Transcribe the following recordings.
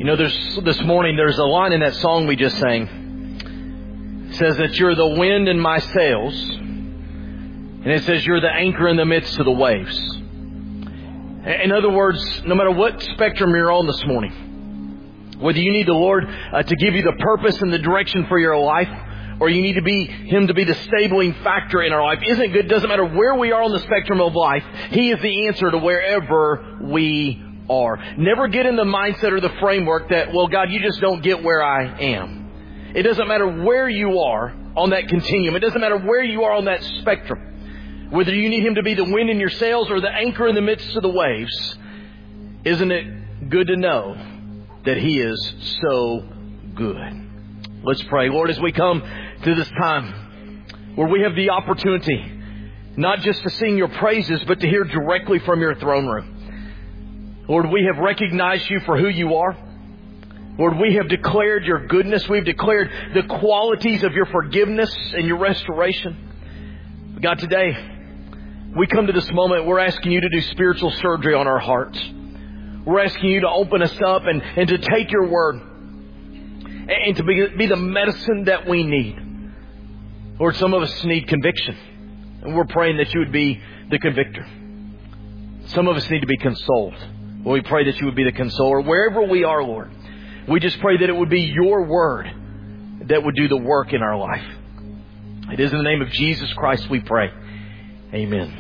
You know, this morning there's a line in that song we just sang. It says that you're the wind in my sails. And it says you're the anchor in the midst of the waves. In other words, no matter what spectrum you're on this morning, whether you need the Lord to give you the purpose and the direction for your life, or you need Him to be the stabling factor in our life, isn't good. Doesn't matter where we are on the spectrum of life. He is the answer to wherever we are. Never get in the mindset or the framework that, well, God, you just don't get where I am. It doesn't matter where you are on that continuum. It doesn't matter where you are on that spectrum. Whether you need Him to be the wind in your sails or the anchor in the midst of the waves, isn't it good to know that He is so good? Let's pray. Lord, as we come to this time where we have the opportunity not just to sing your praises, but to hear directly from your throne room. Lord, we have recognized you for who you are. Lord, we have declared your goodness. We've declared the qualities of your forgiveness and your restoration. God, today, we come to this moment, we're asking you to do spiritual surgery on our hearts. We're asking you to open us up and to take your word and to be the medicine that we need. Lord, some of us need conviction, and we're praying that you would be the convictor. Some of us need to be consoled. Well, we pray that you would be the consoler. Wherever we are, Lord, we just pray that it would be your word that would do the work in our life. It is in the name of Jesus Christ we pray. Amen.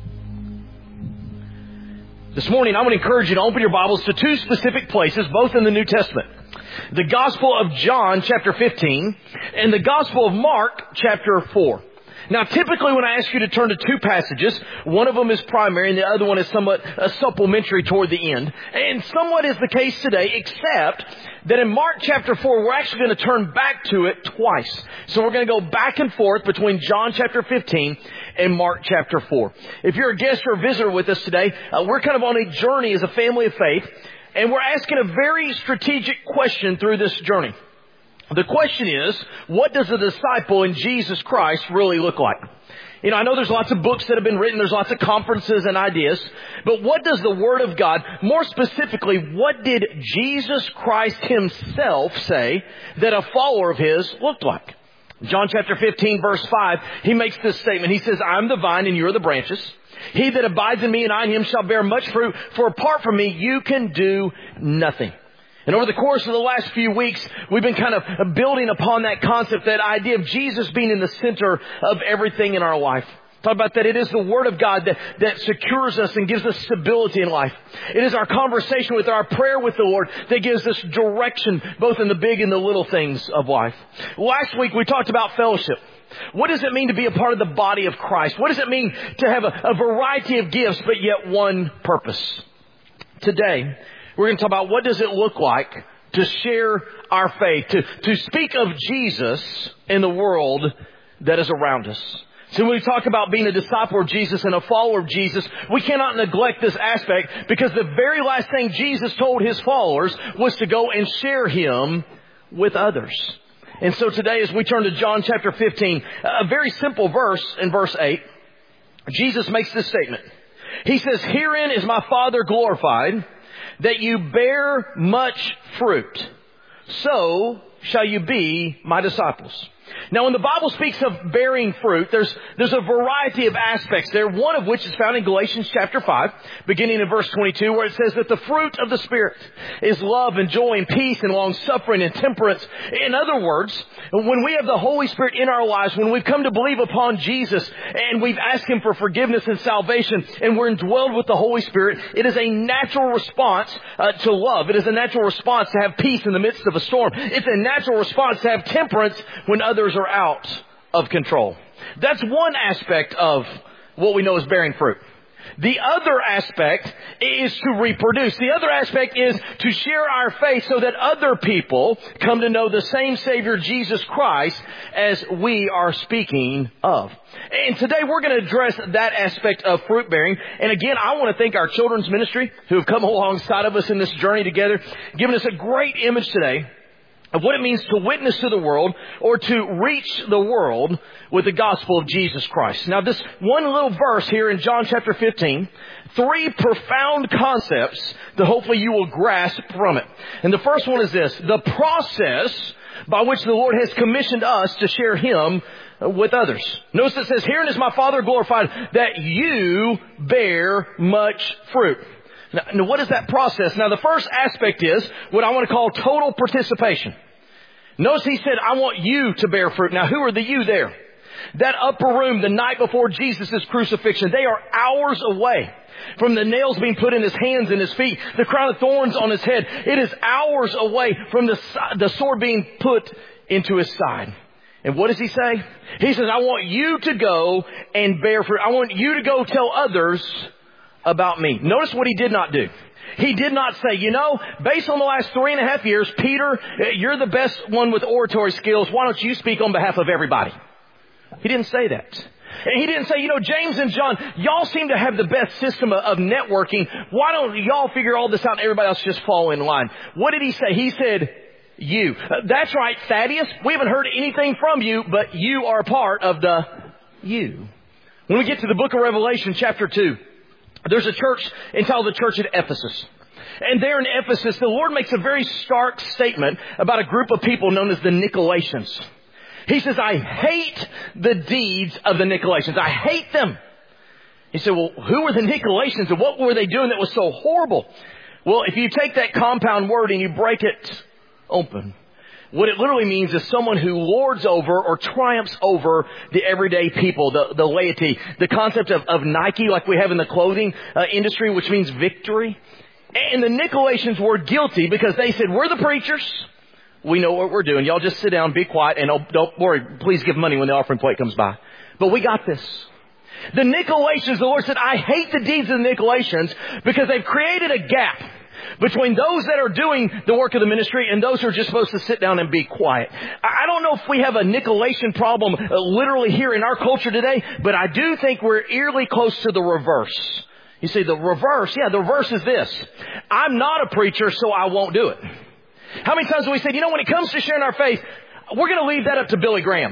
This morning, I would encourage you to open your Bibles to two specific places, both in the New Testament. The Gospel of John, chapter 15, and the Gospel of Mark, chapter 4. Now, typically when I ask you to turn to two passages, one of them is primary and the other one is somewhat supplementary toward the end. And somewhat is the case today, except that in Mark chapter 4, we're actually going to turn back to it twice. So we're going to go back and forth between John chapter 15 and Mark chapter 4. If you're a guest or a visitor with us today, we're kind of on a journey as a family of faith. And we're asking a very strategic question through this journey. The question is, what does a disciple in Jesus Christ really look like? You know, I know there's lots of books that have been written. There's lots of conferences and ideas. But what does the Word of God, more specifically, what did Jesus Christ Himself say that a follower of His looked like? John chapter 15, verse 5, He makes this statement. He says, I'm the vine and you're the branches. He that abides in me and I in him shall bear much fruit, for apart from me you can do nothing. And over the course of the last few weeks, we've been kind of building upon that concept, that idea of Jesus being in the center of everything in our life. Talk about that. It is the Word of God that secures us and gives us stability in life. It is our conversation with our prayer with the Lord that gives us direction, both in the big and the little things of life. Last week we talked about fellowship. What does it mean to be a part of the body of Christ? What does it mean to have a variety of gifts, but yet one purpose? Today, we're going to talk about what does it look like to share our faith, to speak of Jesus in the world that is around us. So when we talk about being a disciple of Jesus and a follower of Jesus, we cannot neglect this aspect, because the very last thing Jesus told His followers was to go and share Him with others. And so today, as we turn to John chapter 15, a very simple verse in verse 8, Jesus makes this statement. He says, herein is my Father glorified, that you bear much fruit. So shall you be my disciples. Now, when the Bible speaks of bearing fruit, there's a variety of aspects there, one of which is found in Galatians chapter 5, beginning in verse 22, where it says that the fruit of the Spirit is love and joy and peace and long-suffering and temperance. In other words, when we have the Holy Spirit in our lives, when we've come to believe upon Jesus and we've asked Him for forgiveness and salvation and we're indwelled with the Holy Spirit, it is a natural response to love. It is a natural response to have peace in the midst of a storm. It's a natural response to have temperance when others are out of control. That's one aspect of what we know as bearing fruit. The other aspect is to reproduce. The other aspect is to share our faith so that other people come to know the same Savior, Jesus Christ, as we are speaking of. And today we're going to address that aspect of fruit bearing. And again, I want to thank our children's ministry who have come alongside of us in this journey together, giving us a great image today of what it means to witness to the world or to reach the world with the gospel of Jesus Christ. Now, this one little verse here in John chapter 15, 3 profound concepts that hopefully you will grasp from it. And the first one is this: the process by which the Lord has commissioned us to share Him with others. Notice it says, "Herein is my Father glorified, that you bear much fruit." Now, what is that process? Now, the first aspect is what I want to call total participation. Notice He said, "I want you to bear fruit." Now, who are the you there? That upper room the night before Jesus' crucifixion, they are hours away from the nails being put in His hands and His feet, the crown of thorns on His head. It is hours away from the sword being put into His side. And what does He say? He says, "I want you to go and bear fruit. I want you to go tell others about me." Notice what He did not do. He did not say, based on the last 3.5 years, Peter, you're the best one with oratory skills. Why don't you speak on behalf of everybody? He didn't say that. And He didn't say, James and John, y'all seem to have the best system of networking. Why don't y'all figure all this out and everybody else just fall in line? What did He say? He said, you. That's right, Thaddeus. We haven't heard anything from you, but you are part of the you. When we get to the book of Revelation, chapter 2, there's a church entitled the Church at Ephesus. And there in Ephesus, the Lord makes a very stark statement about a group of people known as the Nicolaitans. He says, "I hate the deeds of the Nicolaitans. I hate them." He said, well, who were the Nicolaitans and what were they doing that was so horrible? Well, if you take that compound word and you break it open, what it literally means is someone who lords over or triumphs over the everyday people, the laity. The concept of Nike, like we have in the clothing industry, which means victory. And the Nicolaitans were guilty because they said, "We're the preachers. We know what we're doing. Y'all just sit down, be quiet, and don't worry. Please give money when the offering plate comes by. But we got this." The Nicolaitans, the Lord said, "I hate the deeds of the Nicolaitans because they've created a gap between those that are doing the work of the ministry and those who are just supposed to sit down and be quiet." I don't know if we have a Nicolaitan problem literally here in our culture today, but I do think we're eerily close to the reverse. You see, the reverse is this: I'm not a preacher, so I won't do it. How many times have we said, when it comes to sharing our faith, we're going to leave that up to Billy Graham?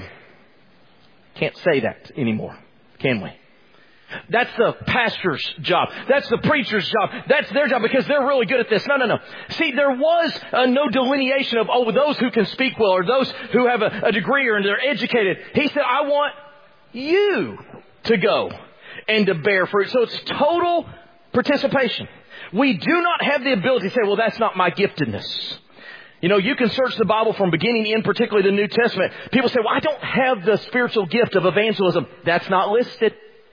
Can't say that anymore, can we? That's the pastor's job. That's the preacher's job. That's their job because they're really good at this. No. See, there was no delineation of, those who can speak well or those who have a degree or they're educated. He said, "I want you to go and to bear fruit." So it's total participation. We do not have the ability to say, "Well, that's not my giftedness." You can search the Bible from beginning to end, particularly the New Testament. People say, "Well, I don't have the spiritual gift of evangelism." That's not listed.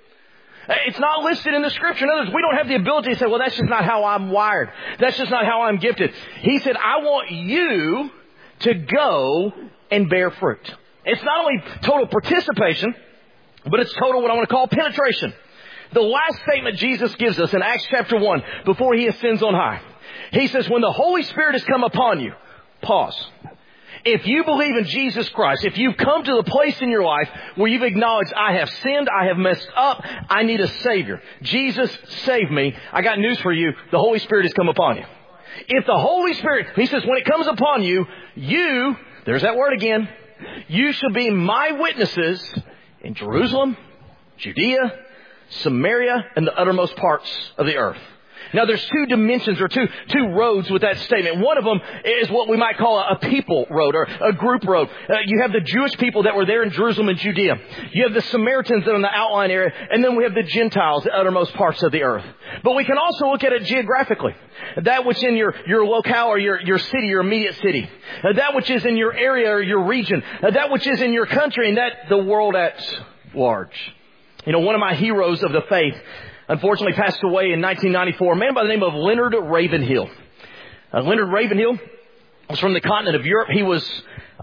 It's not listed in the Scripture. In other words, we don't have the ability to say, "Well, that's just not how I'm wired. That's just not how I'm gifted." He said, "I want you to go and bear fruit." It's not only total participation, but it's total what I want to call penetration. The last statement Jesus gives us in Acts chapter 1, before He ascends on high, He says, "When the Holy Spirit has come upon you," pause. If you believe in Jesus Christ, if you've come to the place in your life where you've acknowledged, "I have sinned, I have messed up, I need a Savior. Jesus, save me," I got news for you. The Holy Spirit has come upon you. If the Holy Spirit, He says, when it comes upon you, there's that word again, you shall be my witnesses in Jerusalem, Judea, Samaria, and the uttermost parts of the earth. Now, there's two dimensions or two roads with that statement. One of them is what we might call a people road or a group road. You have the Jewish people that were there in Jerusalem and Judea. You have the Samaritans that are in the outline area. And then we have the Gentiles, the uttermost parts of the earth. But we can also look at it geographically. That which in your locale or your city, your immediate city. That which is in your area or your region. That which is in your country and that the world at large. One of my heroes of the faith unfortunately passed away in 1994, a man by the name of Leonard Ravenhill. Leonard Ravenhill was from the continent of Europe. He was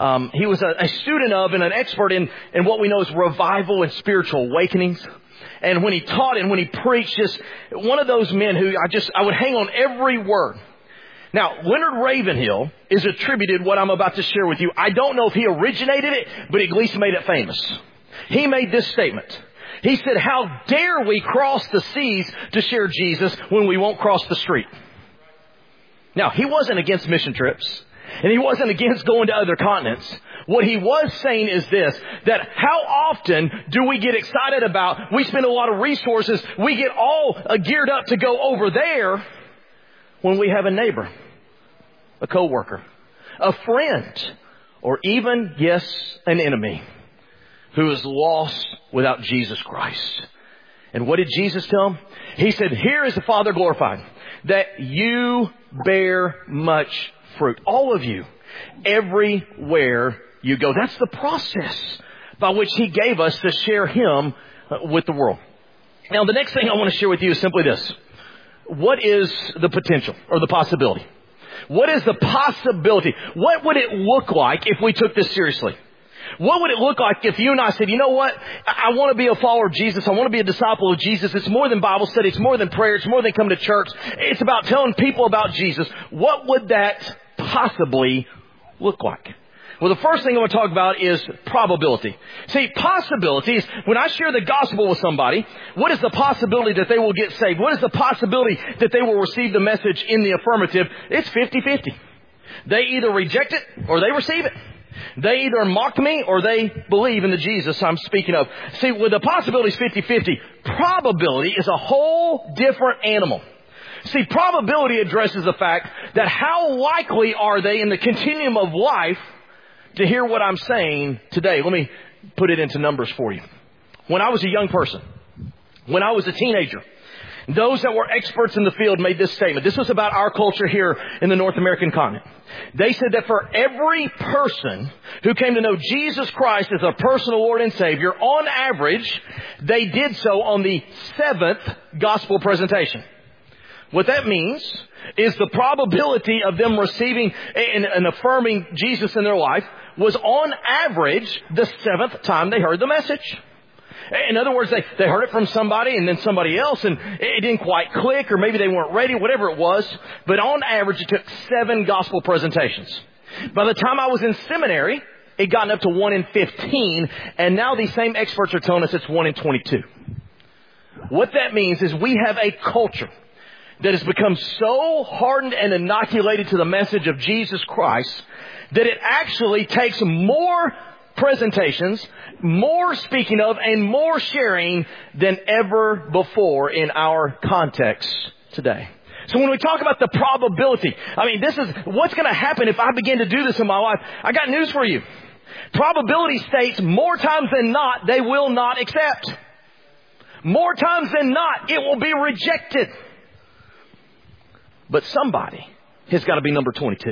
a student of and an expert in what we know as revival and spiritual awakenings. And when he taught and when he preached, just one of those men who I would hang on every word. Now, Leonard Ravenhill is attributed what I'm about to share with you. I don't know if he originated it, but at least made it famous. He made this statement. He said, "How dare we cross the seas to share Jesus when we won't cross the street?" Now, he wasn't against mission trips. And he wasn't against going to other continents. What he was saying is this, that how often do we get excited about, we spend a lot of resources, we get all geared up to go over there when we have a neighbor, a coworker, a friend, or even, yes, an enemy who is lost without Jesus Christ. And what did Jesus tell him? He said, here is the Father glorified, that you bear much fruit. All of you, everywhere you go. That's the process by which he gave us to share him with the world. Now, the next thing I want to share with you is simply this. What is the potential or the possibility? What is the possibility? What would it look like if we took this seriously? What would it look like if you and I said, you know what? I want to be a follower of Jesus. I want to be a disciple of Jesus. It's more than Bible study. It's more than prayer. It's more than coming to church. It's about telling people about Jesus. What would that possibly look like? Well, the first thing I want to talk about is probability. See, possibilities, when I share the gospel with somebody, what is the possibility that they will get saved? What is the possibility that they will receive the message in the affirmative? It's 50-50. They either reject it or they receive it. They either mock me or they believe in the Jesus I'm speaking of. See, with the possibilities 50-50, probability is a whole different animal. See, probability addresses the fact that how likely are they in the continuum of life to hear what I'm saying today. Let me put it into numbers for you. When I was a young person, when I was a teenager, those that were experts in the field made this statement. This was about our culture here in the North American continent. They said that for every person who came to know Jesus Christ as a personal Lord and Savior, on average, they did so on the 7th gospel presentation. What that means is the probability of them receiving and affirming Jesus in their life was on average the 7th time they heard the message. In other words, they heard it from somebody and then somebody else, and it didn't quite click, or maybe they weren't ready, whatever it was. But on average, it took 7 gospel presentations. By the time I was in seminary, it got up to 1 in 15, and now these same experts are telling us it's 1 in 22. What that means is we have a culture that has become so hardened and inoculated to the message of Jesus Christ that it actually takes more presentations, more speaking of, and more sharing than ever before in our context today. So when we talk about the probability, this is what's going to happen if I begin to do this in my life. I got news for you. Probability states more times than not, they will not accept. More times than not, it will be rejected. But somebody has got to be number 22.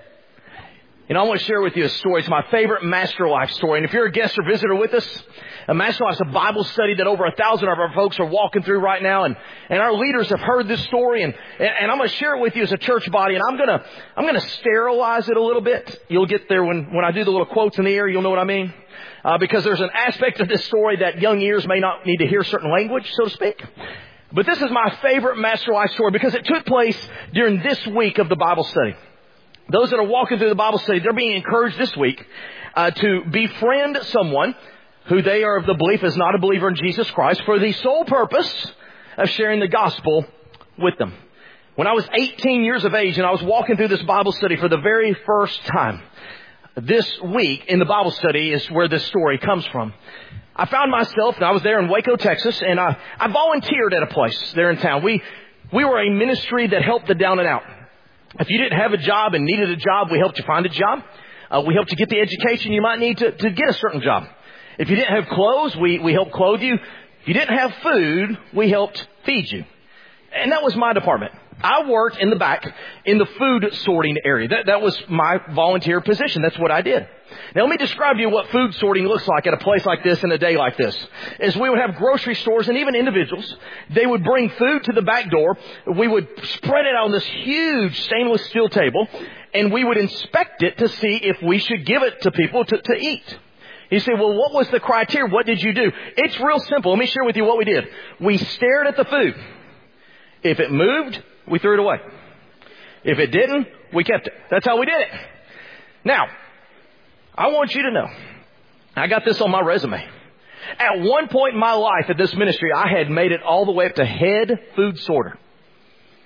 And I want to share with you a story. It's my favorite Master Life story. And if you're a guest or visitor with us, a Master Life is a Bible study that over 1,000 of our folks are walking through right now. And our leaders have heard this story. And I'm going to share it with you as a church body. And I'm going to sterilize it a little bit. You'll get there when I do the little quotes in the air. You'll know what I mean. Because there's an aspect of this story that young ears may not need to hear certain language, so to speak. But this is my favorite Master Life story because it took place during this week of the Bible study. Those that are walking through the Bible study, they're being encouraged this week to befriend someone who they are of the belief is not a believer in Jesus Christ for the sole purpose of sharing the gospel with them. When I was 18 years of age and I was walking through this Bible study for the very first time, this week in the Bible study is where this story comes from. I found myself, and I was there in Waco, Texas, and I volunteered at a place there in town. We were a ministry that helped the down and out. If you didn't have a job and needed a job, we helped you find a job. We helped you get the education you might need to get a certain job. If you didn't have clothes, we helped clothe you. If you didn't have food, we helped feed you. And that was my department. I worked in the back in the food sorting area. That was my volunteer position. That's what I did. Now, let me describe to you what food sorting looks like at a place like this in a day like this. Is we would have grocery stores and even individuals. They would bring food to the back door. We would spread it out on this huge stainless steel table, and we would inspect it to see if we should give it to people to eat. You say, well, what was the criteria? What did you do? It's real simple. Let me share with you what we did. We stared at the food. If it moved, we threw it away. If it didn't, we kept it. That's how we did it. Now, I want you to know, I got this on my resume. At one point in my life at this ministry, I had made it all the way up to head food sorter.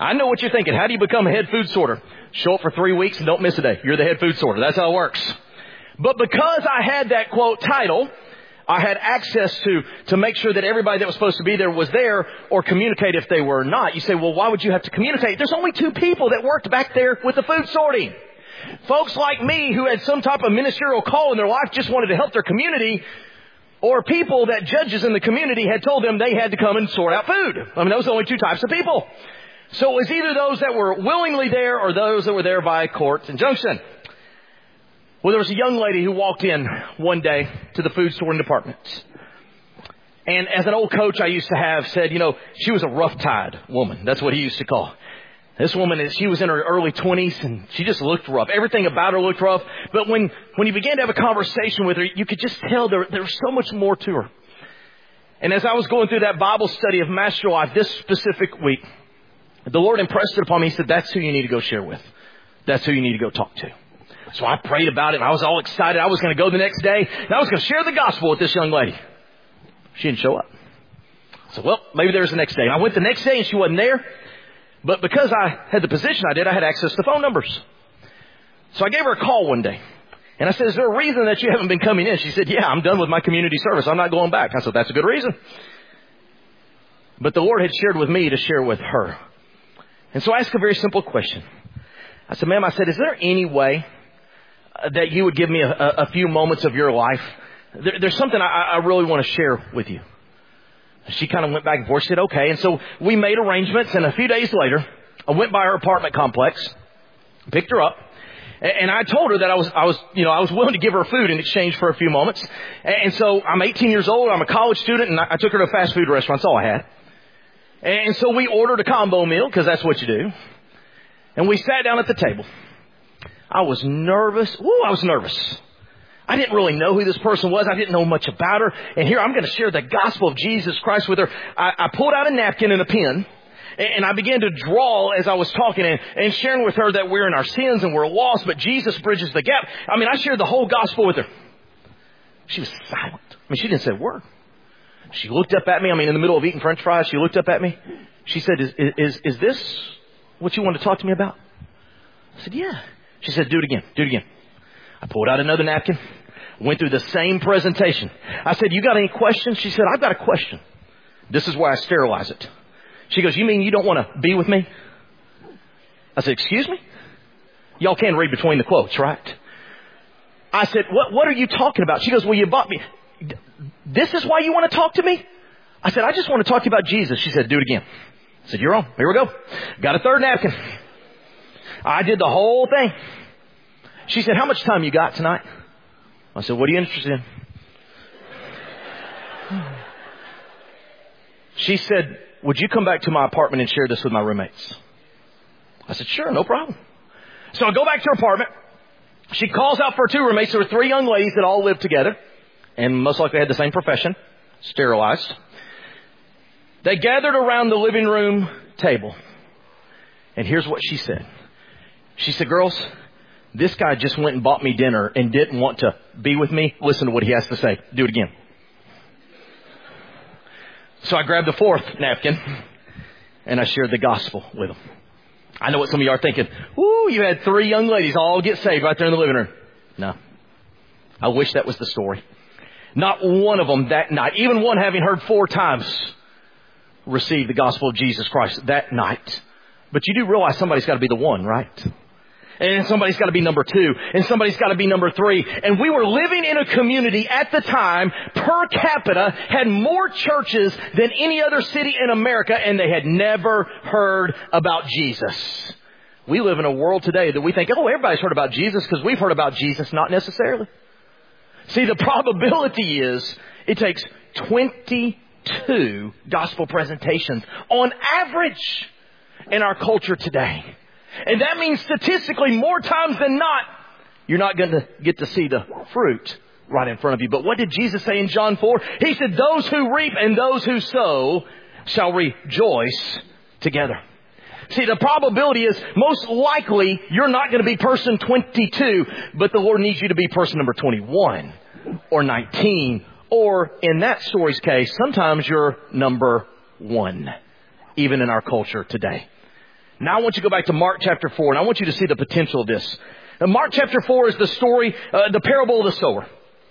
I know what you're thinking. How do you become a head food sorter? Show up for 3 weeks and don't miss a day. You're the head food sorter. That's how it works. But because I had that, quote, title, I had access to make sure that everybody that was supposed to be there was there, or communicate if they were not. You say, well, why would you have to communicate? There's only 2 people that worked back there with the food sorting. Folks like me who had some type of ministerial call in their life, just wanted to help their community, or people that judges in the community had told them they had to come and sort out food. I mean, those are the only 2 types of people. So it was either those that were willingly there or those that were there by court injunction. Well, there was a young lady who walked in one day to the food sorting department. And as an old coach I used to have said, she was a rough-tide woman. That's what he used to call. This woman, she was in her early 20s, and she just looked rough. Everything about her looked rough. But when you began to have a conversation with her, you could just tell there was so much more to her. And as I was going through that Bible study of Master Life this specific week, the Lord impressed it upon me. He said, that's who you need to go share with. That's who you need to go talk to. So I prayed about it, and I was all excited. I was going to go the next day, and I was going to share the gospel with this young lady. She didn't show up. So, well, maybe there's the next day. And I went the next day, and she wasn't there. But because I had the position I did, I had access to phone numbers. So I gave her a call one day. And I said, is there a reason that you haven't been coming in? She said, yeah, I'm done with my community service. I'm not going back. I said, that's a good reason. But the Lord had shared with me to share with her. And so I asked a very simple question. I said, ma'am, is there any way that you would give me a few moments of your life? There's something I really want to share with you. She kind of went back and forth. She said, okay. And so we made arrangements. And a few days later, I went by her apartment complex, picked her up. And I told her that I was willing to give her food in exchange for a few moments. And so I'm 18 years old. I'm a college student, and I took her to a fast food restaurant. That's all I had. And so we ordered a combo meal, because that's what you do. And we sat down at the table. I was nervous. Ooh, I was nervous. I didn't really know who this person was. I didn't know much about her. And here I'm going to share the gospel of Jesus Christ with her. I pulled out a napkin and a pen, and I began to draw as I was talking and sharing with her that we're in our sins and we're lost, but Jesus bridges the gap. I shared the whole gospel with her. She was silent. She didn't say a word. She looked up at me. In the middle of eating French fries, she looked up at me. She said, is this what you want to talk to me about? I said, yeah. She said, do it again. Do it again. I pulled out another napkin, went through the same presentation. I said, you got any questions? She said, I've got a question. This is why I sterilize it. She goes, you mean you don't want to be with me? I said, excuse me? Y'all can read between the quotes, right? I said, what are you talking about? She goes, well, you bought me. This is why you want to talk to me? I said, I just want to talk to you about Jesus. She said, do it again. I said, you're on. Here we go. Got a third napkin. I did the whole thing. She said, how much time you got tonight? I said, what are you interested in? She said, would you come back to my apartment and share this with my roommates? I said, sure, no problem. So I go back to her apartment. She calls out for her 2 roommates. There were 3 young ladies that all lived together and most likely had the same profession, sterilized. They gathered around the living room table. And here's what she said. She said, girls, this guy just went and bought me dinner and didn't want to be with me. Listen to what he has to say. Do it again. So I grabbed the 4th napkin and I shared the gospel with them. I know what some of you are thinking. Woo, you had 3 young ladies all get saved right there in the living room. No. I wish that was the story. Not one of them that night, even one having heard 4 times, received the gospel of Jesus Christ that night. But you do realize somebody's got to be the one, right? And somebody's got to be number 2. And somebody's got to be number 3. And we were living in a community at the time, per capita, had more churches than any other city in America, and they had never heard about Jesus. We live in a world today that we think, oh, everybody's heard about Jesus because we've heard about Jesus. Not necessarily. See, the probability is it takes 22 gospel presentations on average in our culture today. And that means statistically, more times than not, you're not going to get to see the fruit right in front of you. But what did Jesus say in John 4? He said, those who reap and those who sow shall rejoice together. See, the probability is most likely you're not going to be person 22, but the Lord needs you to be person number 21 or 19. Or in that story's case, sometimes you're number 1, even in our culture today. Now I want you to go back to Mark chapter 4, and I want you to see the potential of this. Now, Mark chapter 4 is the story, the parable of the sower.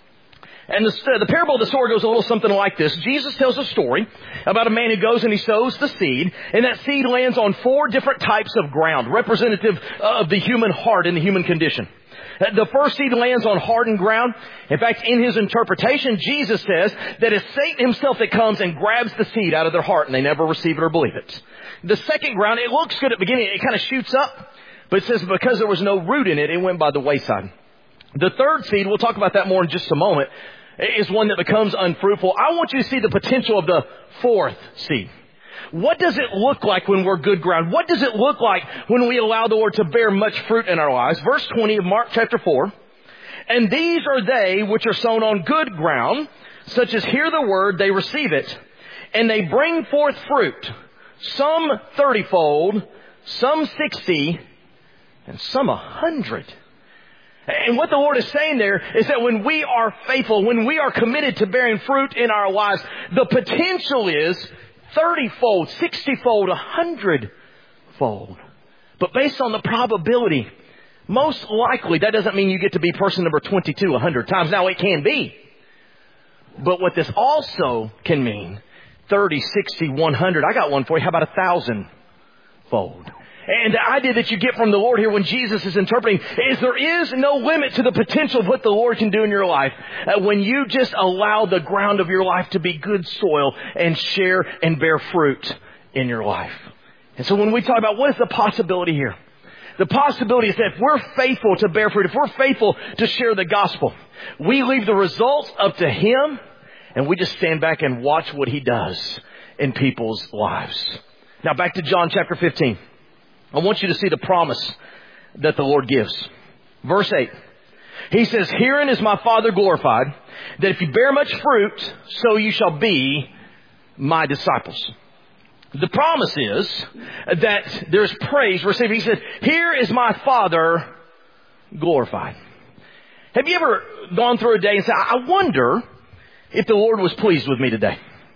And the parable of the sower goes a little something like this. Jesus tells a story about a man who goes and he sows the seed, and that seed lands on 4 different types of ground, representative of the human heart and the human condition. The first seed lands on hardened ground. In fact, in his interpretation, Jesus says that it's Satan himself that comes and grabs the seed out of their heart, and they never receive it or believe it. The second ground, it looks good at the beginning. It kind of shoots up, but it says because there was no root in it, it went by the wayside. The third seed, we'll talk about that more in just a moment, is one that becomes unfruitful. I want you to see the potential of the fourth seed. What does it look like when we're good ground? What does it look like when we allow the Lord to bear much fruit in our lives? Verse 20 of Mark chapter 4. And these are they which are sown on good ground, such as hear the word, they receive it, and they bring forth fruit, some 30-fold, some 60, and some 100. And what the Lord is saying there is that when we are faithful, when we are committed to bearing fruit in our lives, the potential is 30-fold, 60-fold, 100-fold. But based on the probability, most likely that doesn't mean you get to be person number 22 100 times. Now it can be. But what this also can mean, 30, 60, 100. I got one for you. How about 1,000-fold? And the idea that you get from the Lord here when Jesus is interpreting is there is no limit to the potential of what the Lord can do in your life when you just allow the ground of your life to be good soil and share and bear fruit in your life. And so when we talk about what is the possibility here, the possibility is that if we're faithful to bear fruit, if we're faithful to share the gospel, we leave the results up to Him and we just stand back and watch what He does in people's lives. Now back to John chapter 15. I want you to see the promise that the Lord gives. Verse 8. He says, herein is my Father glorified, that if you bear much fruit, so you shall be my disciples. The promise is that there's praise received. He said, here is my Father glorified. Have you ever gone through a day and said, I wonder if the Lord was pleased with me today?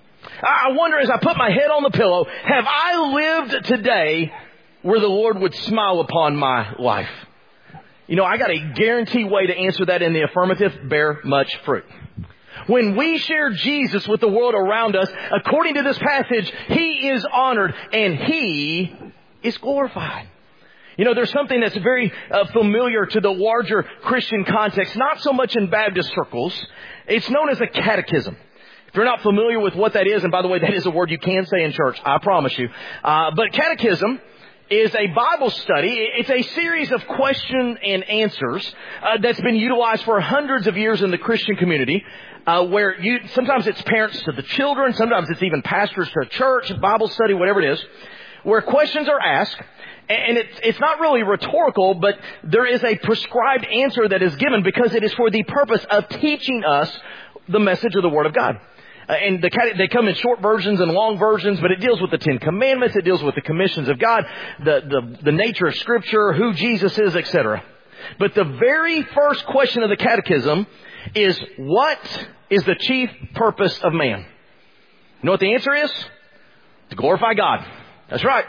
I wonder as I put my head on the pillow, have I lived today where the Lord would smile upon my life? You know, I got a guaranteed way to answer that in the affirmative: bear much fruit. When we share Jesus with the world around us, according to this passage, He is honored and He is glorified. You know, there's something that's very familiar to the larger Christian context, not so much in Baptist circles. It's known as a catechism. If you're not familiar with what that is, and by the way, that is a word you can say in church, I promise you. But catechism is a Bible study. It's a series of question and answers that's been utilized for hundreds of years in the Christian community, where sometimes it's parents to the children, sometimes it's even pastors to a church, Bible study, whatever it is, where questions are asked, and it's not really rhetorical, but there is a prescribed answer that is given because it is for the purpose of teaching us the message of the Word of God. And they come in short versions and long versions, but it deals with the 10 Commandments. It deals with the commissions of God, the nature of Scripture, who Jesus is, etc. But the very first question of the catechism is, what is the chief purpose of man? You know what the answer is? To glorify God. That's right.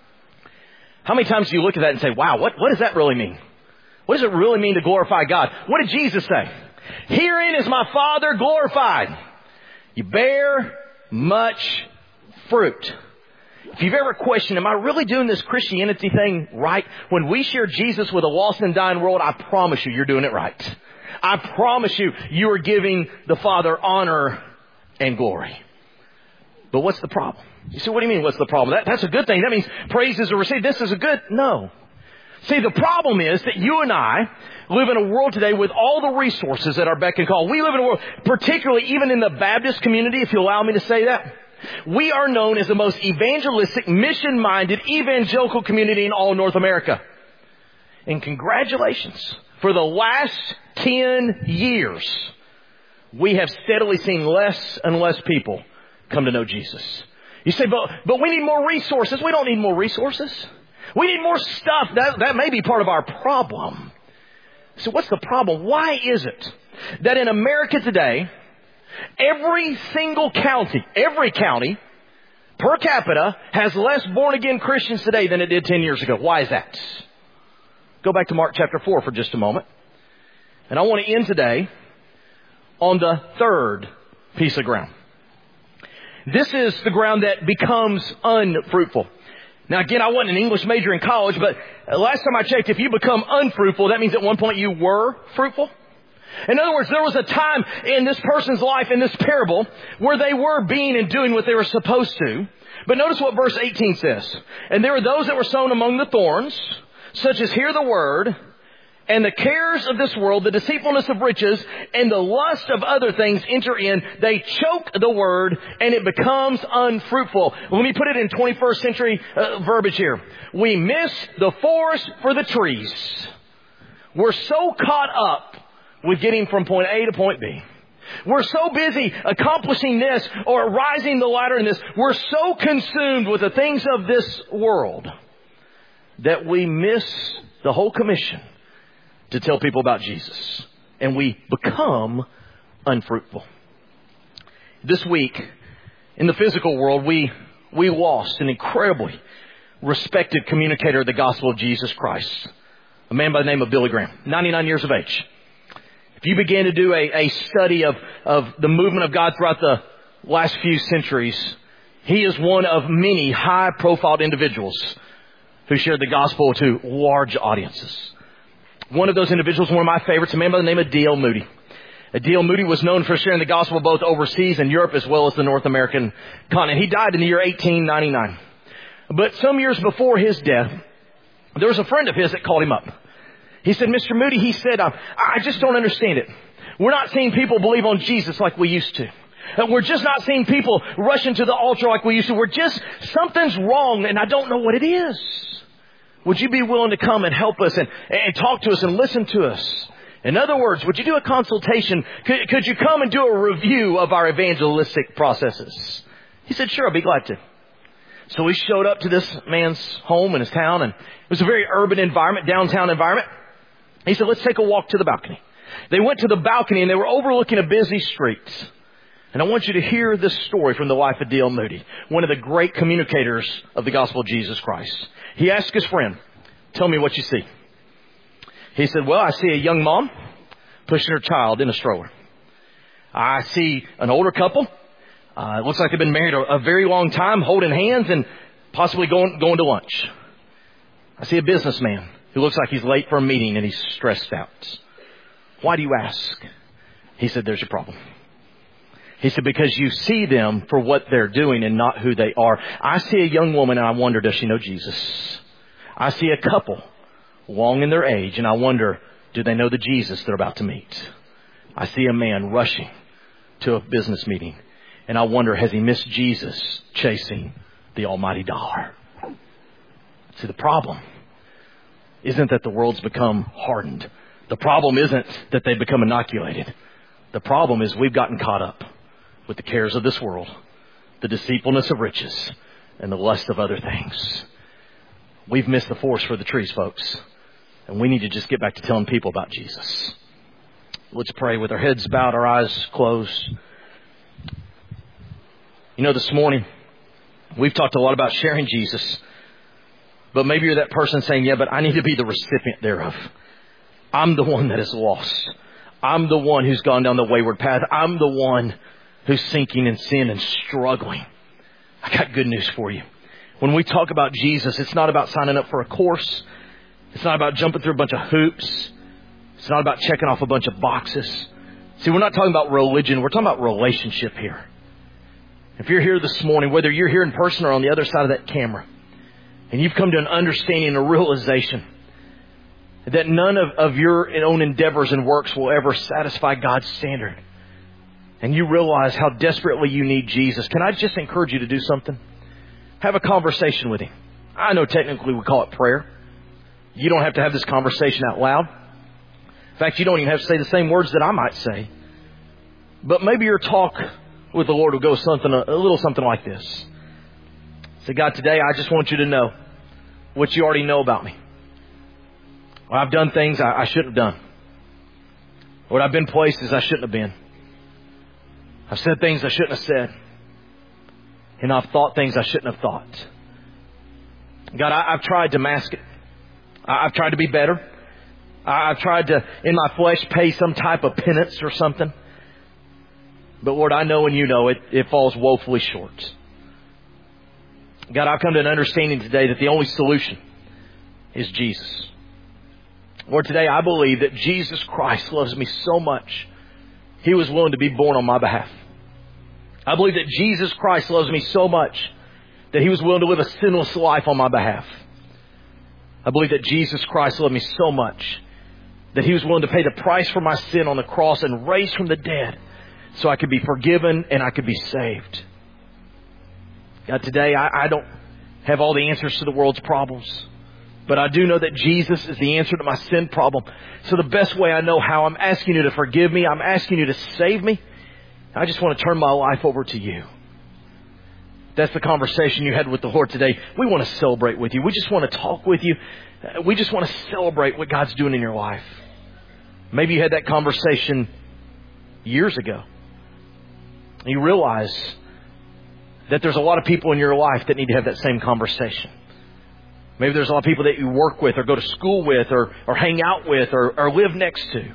How many times do you look at that and say, wow, what does that really mean? What does it really mean to glorify God? What did Jesus say? Herein is my Father glorified. You bear much fruit. If you've ever questioned, am I really doing this Christianity thing right? When we share Jesus with a lost and dying world, I promise you, you're doing it right. I promise you, you are giving the Father honor and glory. But what's the problem? You say, what do you mean, what's the problem? That's a good thing. That means praises are received. This is a good... No. See, the problem is that you and I live in a world today with all the resources at our beck and call. We live in a world, particularly even in the Baptist community, if you allow me to say that, we are known as the most evangelistic, mission-minded, evangelical community in all North America. And congratulations. For the last 10 years, we have steadily seen less and less people come to know Jesus. You say, but we need more resources. We don't need more resources. We need more stuff. That may be part of our problem. So what's the problem? Why is it that in America today, every single county, per capita has less born-again Christians today than it did 10 years ago. Why is that? Go back to Mark chapter 4 for just a moment. And I want to end today on the third piece of ground. This is the ground that becomes unfruitful. Now again, I wasn't an English major in college, but last time I checked, if you become unfruitful, that means at one point you were fruitful. In other words, there was a time in this person's life, in this parable, where they were being and doing what they were supposed to. But notice what verse 18 says. And there were those that were sown among the thorns, such as hear the word, and the cares of this world, the deceitfulness of riches, and the lust of other things enter in. They choke the word, and it becomes unfruitful. Let me put it in 21st century verbiage here. We miss the forest for the trees. We're so caught up with getting from point A to point B. We're so busy accomplishing this or rising the ladder in this. We're so consumed with the things of this world that we miss the whole commission to tell people about Jesus. And we become unfruitful. This week, in the physical world, we lost an incredibly respected communicator of the gospel of Jesus Christ. A man by the name of Billy Graham, 99 years of age. If you began to do a study of the movement of God throughout the last few centuries, he is one of many high-profile individuals who shared the gospel to large audiences. One of those individuals, one of my favorites, a man by the name of D.L. Moody. D.L. Moody was known for sharing the gospel both overseas in Europe as well as the North American continent. He died in the year 1899. But some years before his death, there was a friend of his that called him up. He said, Mr. Moody, he said, I just don't understand it. We're not seeing people believe on Jesus like we used to. We're just not seeing people rush into the altar like we used to. Something's wrong and I don't know what it is. Would you be willing to come and help us and talk to us and listen to us? In other words, would you do a consultation? Could you come and do a review of our evangelistic processes? He said, sure, I'll be glad to. So we showed up to this man's home in his town, and it was a very urban environment, downtown environment. He said, let's take a walk to the balcony. They went to the balcony and they were overlooking a busy street. And I want you to hear this story from the life of D.L. Moody, one of the great communicators of the gospel of Jesus Christ. He asked his friend, tell me what you see. He said, well, I see a young mom pushing her child in a stroller. I see an older couple. It looks like they've been married a very long time, holding hands and possibly going to lunch. I see a businessman who looks like he's late for a meeting and he's stressed out. Why do you ask? He said, there's your problem. He said, because you see them for what they're doing and not who they are. I see a young woman and I wonder, does she know Jesus? I see a couple long in their age and I wonder, do they know the Jesus they're about to meet? I see a man rushing to a business meeting and I wonder, has he missed Jesus chasing the almighty dollar? See, the problem isn't that the world's become hardened. The problem isn't that they've become inoculated. The problem is we've gotten caught up with the cares of this world, the deceitfulness of riches, and the lust of other things. We've missed the forest for the trees, folks. And we need to just get back to telling people about Jesus. Let's pray with our heads bowed, our eyes closed. You know, this morning, we've talked a lot about sharing Jesus. But maybe you're that person saying, yeah, but I need to be the recipient thereof. I'm the one that is lost. I'm the one who's gone down the wayward path. I'm the one who's sinking in sin and struggling. I got good news for you. When we talk about Jesus, it's not about signing up for a course. It's not about jumping through a bunch of hoops. It's not about checking off a bunch of boxes. See, we're not talking about religion. We're talking about relationship here. If you're here this morning, whether you're here in person or on the other side of that camera, and you've come to an understanding and a realization that none of your own endeavors and works will ever satisfy God's standard, and you realize how desperately you need Jesus, can I just encourage you to do something? Have a conversation with Him. I know technically we call it prayer. You don't have to have this conversation out loud. In fact, you don't even have to say the same words that I might say. But maybe your talk with the Lord will go a little something like this. Say, God, today I just want you to know what you already know about me. Well, I've done things I shouldn't have done. Lord, I've been places I shouldn't have been. I've said things I shouldn't have said. And I've thought things I shouldn't have thought. God, I've tried to mask it. I've tried to be better. I've tried to, in my flesh, pay some type of penance or something. But Lord, I know and you know it falls woefully short. God, I've come to an understanding today that the only solution is Jesus. Lord, today I believe that Jesus Christ loves me so much, He was willing to be born on my behalf. I believe that Jesus Christ loves me so much that He was willing to live a sinless life on my behalf. I believe that Jesus Christ loved me so much that He was willing to pay the price for my sin on the cross and raise from the dead so I could be forgiven and I could be saved. God, today I don't have all the answers to the world's problems, but I do know that Jesus is the answer to my sin problem. So the best way I know how, I'm asking you to forgive me. I'm asking you to save me. I just want to turn my life over to you. That's the conversation you had with the Lord today. We want to celebrate with you. We just want to talk with you. We just want to celebrate what God's doing in your life. Maybe you had that conversation years ago. You realize that there's a lot of people in your life that need to have that same conversation. Maybe there's a lot of people that you work with or go to school with or hang out with or live next to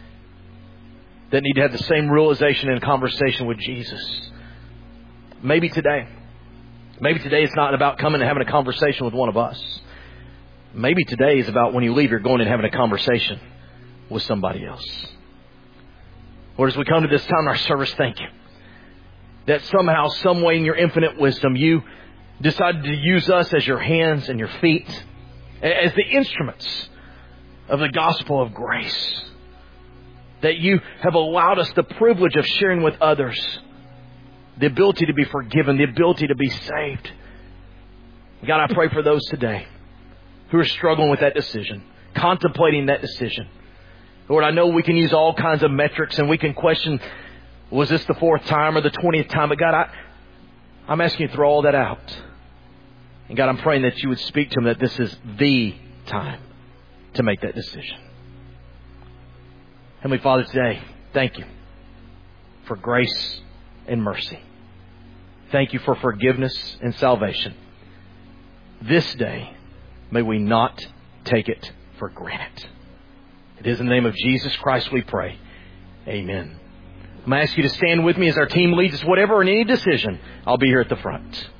that need to have the same realization and conversation with Jesus. Maybe today it's not about coming and having a conversation with one of us. Maybe today is about when you leave, you're going and having a conversation with somebody else. Lord, as we come to this time in our service, thank you that somehow, some way in your infinite wisdom, you decided to use us as your hands and your feet, as the instruments of the gospel of grace. That you have allowed us the privilege of sharing with others the ability to be forgiven, the ability to be saved. God, I pray for those today who are struggling with that decision, contemplating that decision. Lord, I know we can use all kinds of metrics and we can question, was this the 4th time or the 20th time? But God, I'm asking you to throw all that out. And God, I'm praying that you would speak to them that this is the time to make that decision. Heavenly Father, today, thank you for grace and mercy. Thank you for forgiveness and salvation. This day, may we not take it for granted. It is in the name of Jesus Christ we pray. Amen. I'm going to ask you to stand with me as our team leads us. Whatever in any decision, I'll be here at the front.